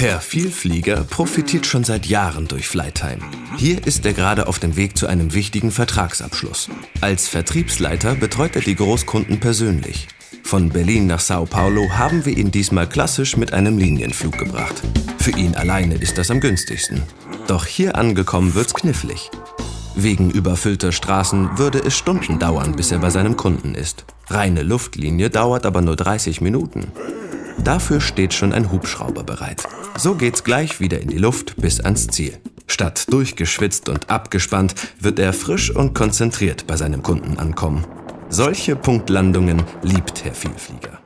Herr Vielflieger profitiert schon seit Jahren durch Flytime. Hier ist er gerade auf dem Weg zu einem wichtigen Vertragsabschluss. Als Vertriebsleiter betreut er die Großkunden persönlich. Von Berlin nach Sao Paulo haben wir ihn diesmal klassisch mit einem Linienflug gebracht. Für ihn alleine ist das am günstigsten. Doch hier angekommen wird's knifflig. Wegen überfüllter Straßen würde es Stunden dauern, bis er bei seinem Kunden ist. Reine Luftlinie dauert aber nur 30 Minuten. Dafür steht schon ein Hubschrauber bereit. So geht's gleich wieder in die Luft bis ans Ziel. Statt durchgeschwitzt und abgespannt wird er frisch und konzentriert bei seinem Kunden ankommen. Solche Punktlandungen liebt Herr Vielflieger.